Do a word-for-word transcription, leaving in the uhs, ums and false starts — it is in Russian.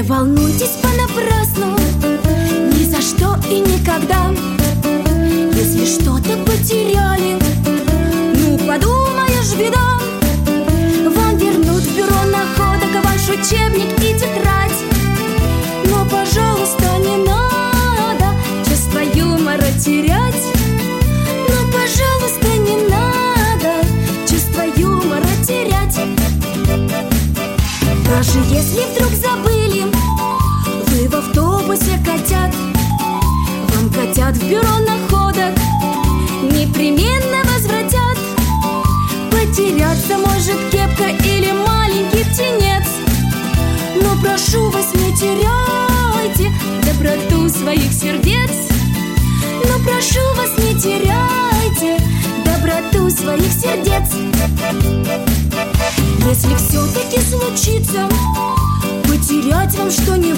волнуйтесь понапрасну, ни за что и никогда. Если что-то потеряли, ну подумаешь, беда. Вам вернут в бюро находок ваш учебник и тетрадь. Но, пожалуйста, не надо чувство юмора терять. Но, пожалуйста, не надо чувство юмора терять. Даже если вдруг забыли вы в автобусе котят, вам котят в бюро находок непременно возвратят. Потеряться может кепка или маленький птенец, но прошу вас, не теряйте доброту своих сердец. Но прошу вас, не теряйте доброту своих сердец. Если все-таки случится потерять вам что-нибудь,